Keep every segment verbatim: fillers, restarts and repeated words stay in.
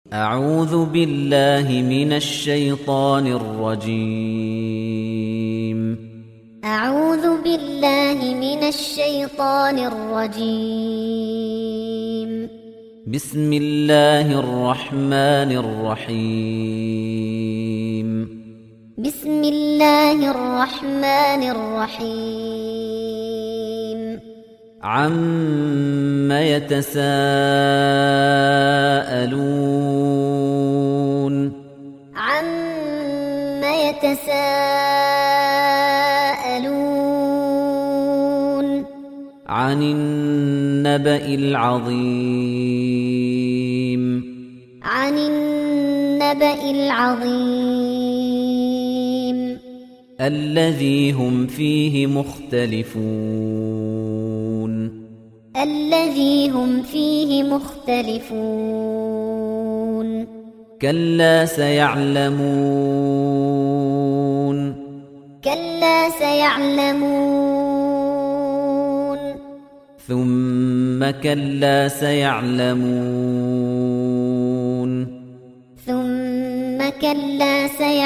أعوذ بالله من الشيطان الرجيم أعوذ بالله من الشيطان الرجيم بسم الله الرحمن الرحيم بسم الله الرحمن الرحيم عَمَّ يتساءلون عَمَّ يتساءلون عن النبأ العظيم عن النبأ العظيم الذي هم فيه مختلفون الذي هم فيه مختلفون كلا سيعلمون كلا سيعلمون ثم كلا سيعلمون ثم كلا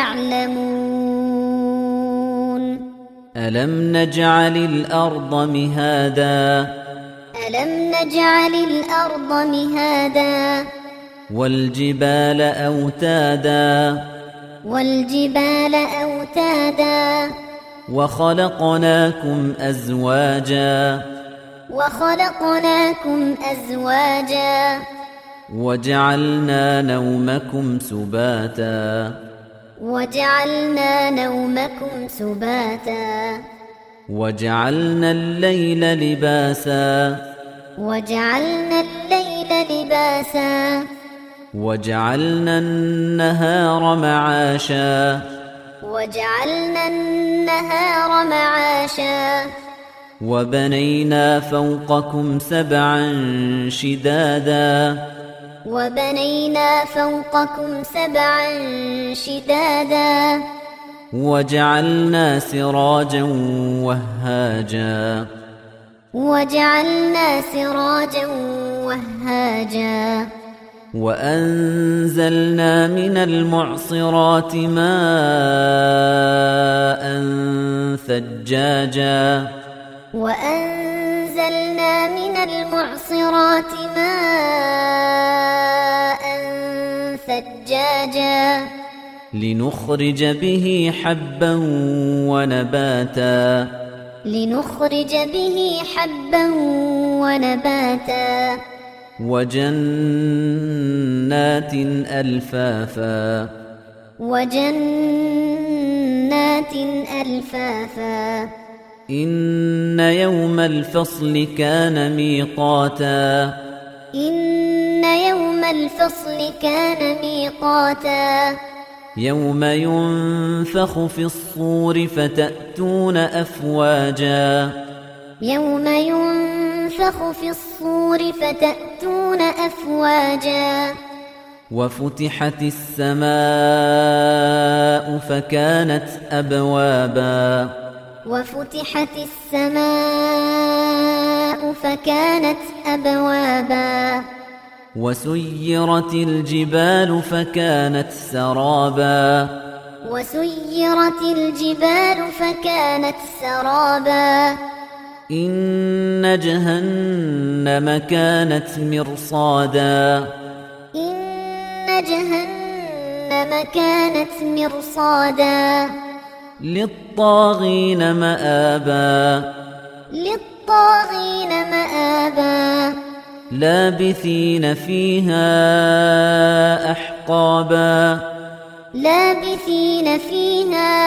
سيعلمون ألم نجعل الأرض مهادا ألم نجعل الأرض مهادا والجبال أوتادا والجبال أوتادا وخلقناكم أزواجا وخلقناكم أزواجا وجعلنا نومكم سباتا وجعلنا نومكم سباتا وجعلنا الليل لباسا وجعلنا الليل لباسا وجعلنا النهار معاشا وجعلنا النهار معاشا وبنينا فوقكم سبعا شدادا وبنينا فوقكم سبعا شدادا وجعلنا سراجا وهاجا وجعلنا سراجا وهاجا وأنزلنا من المعصرات ماء ثجاجا وأنزلنا من المعصرات ماء ثجاجا لنخرج به حبا ونباتا لنخرج به حبا ونباتا وجنات ألفافا وجنات ألفافا إن يوم الفصل كان ميقاتا إن يوم الفصل كان ميقاتا يوم ينفخ في الصور فتأتون أفواجا يوم ينفخ في الصور فتأتون أفواجا وفتحت السماء فكانت أبوابا وفتحت السماء فكانت أبوابا وسيرت الجبال فكانت سرابا وسيرت الجبال فكانت سرابا إن جهنم كانت مرصادا إن جهنم كانت مرصادا للطاغين مآبا للطاغين مآبا لابثين فيها أحقابا لابثين فيها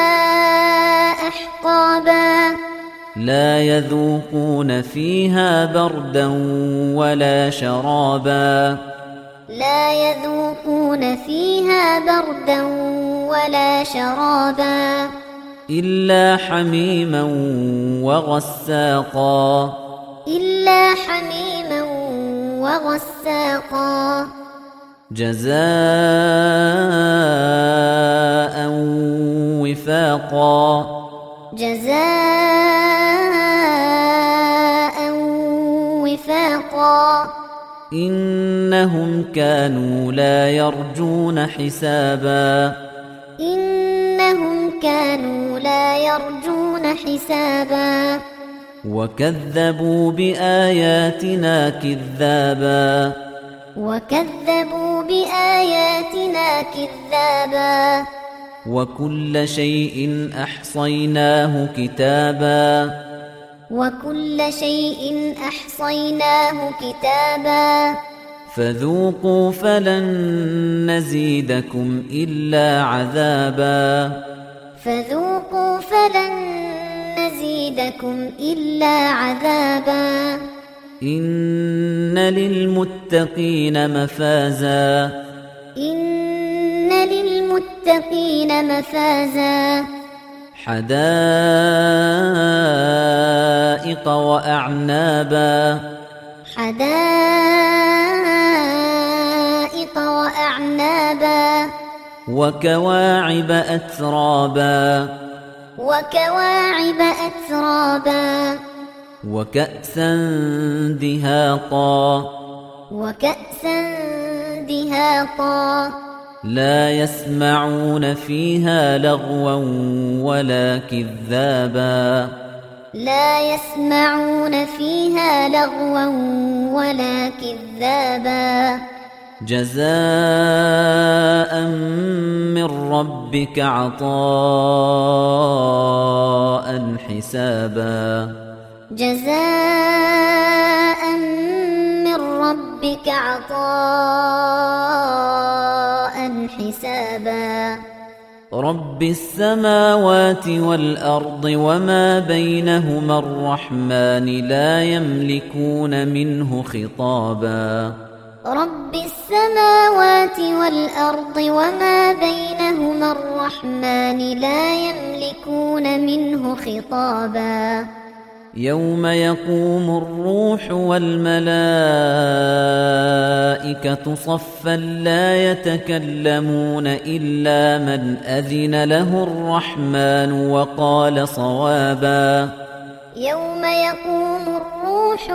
أحقابا لا يذوقون فيها بردا ولا شرابا لا يذوقون فيها بردا ولا شرابا إلا حميما وغساقا إلا حميما وغساقا جزاء وفاقا جزاء وفاقا إنهم إنهم كانوا لا يرجون حسابا إنهم كانوا لا يرجون حسابا وكذبوا بآياتنا كذابا وكذبوا بآياتنا كذابا وكل شيء أحصيناه كتابا وكل شيء أحصيناه كتابا فذوقوا فلن نزيدكم إلا عذابا فذوقوا فلن نزيدكم إلا عذابا إن للمتقين مفازا إن للمتقين مفازا حدائق وأعنابا حدائق وأعنابا وكواعب أترابا وكواعب أترابا وكأسا دهاقا وكأسا دهاقا لا يسمعون فيها لغوا ولا كذابا لا يسمعون فيها لغوا ولا كذابا جزاء من ربك عطاء حسابا جزاء من ربك عطاء حسابا رب السماوات والأرض وما بينهما الرحمن لا يملكون منه خطابا رب السماوات والأرض وما بينهما الرحمن لا يملكون منه خطابا يوم يقوم الروح والملائكة صفا لا يتكلمون إلا من أذن له الرحمن وقال صوابا يوم يقوم الروح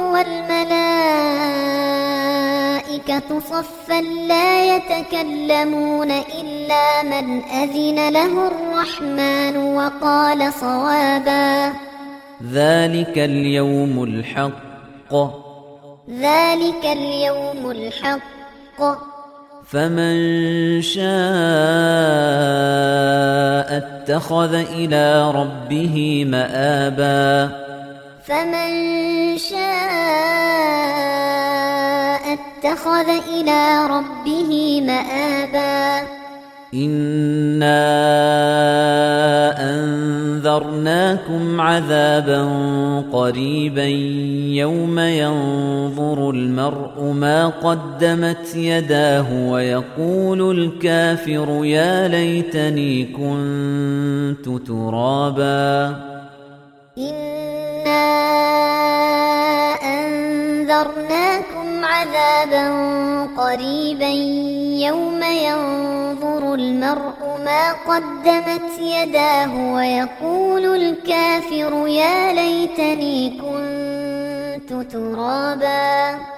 والملائكة صفا لا يتكلمون إلا من أذن له الرحمن وقال صوابا ذلك اليوم الحق ذلك اليوم الحق فمن شاء اتخذ إلى ربه مآبا فمن شاء اتخذ إلى ربه مآبا إنا أنذرناكم عذابا قريبا يوم ينظر المرء ما قدمت يداه ويقول الكافر يا ليتني كنت ترابا إنا أنذرناكم عذابا قريبا يوم ينظر المرء ما قدمت يداه ويقول الكافر يا ليتني كنت ترابا